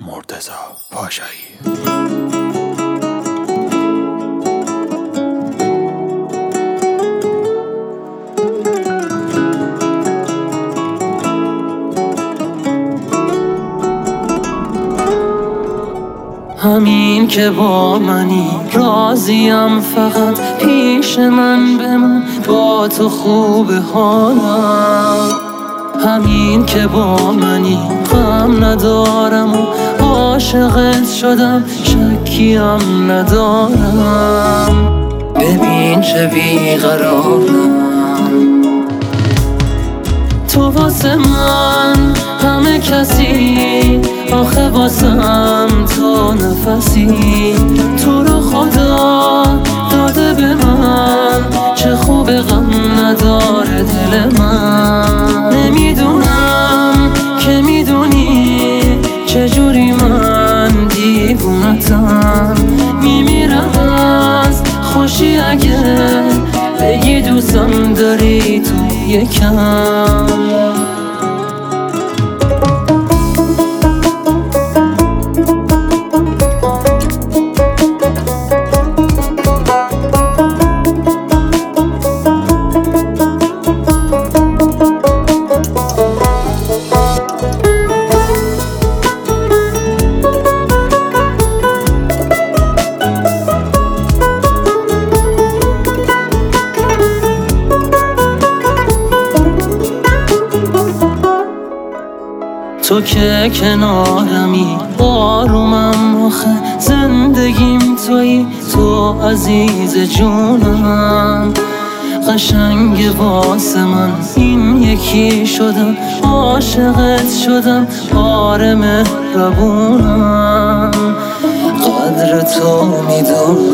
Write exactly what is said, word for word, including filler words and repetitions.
مرتضی پاشایی. همین که با منی راضیم، فقط پیش من بمون، با تو خوب حالم. همین که با منی غم ندارم و عاشقت شدم، شکیم ندارم. ببین چه بیقرارم، تو واسه من همه کسی، آخه واسم تو نفسی. تو رو خدا داده به من، چه خوب غم نداره دل من. نمیدونم که میدونی چجوری من دیوونتم، میمیرم از خوشی اگه بگی دوستم داری تو یکم. تو که کنارمی آرومم، آخه زندگیم تویی، تو عزیز جونم. قشنگ واسه من این یکی شدم، عاشقت شدم، آره مهربونم. قدر تو میدونم.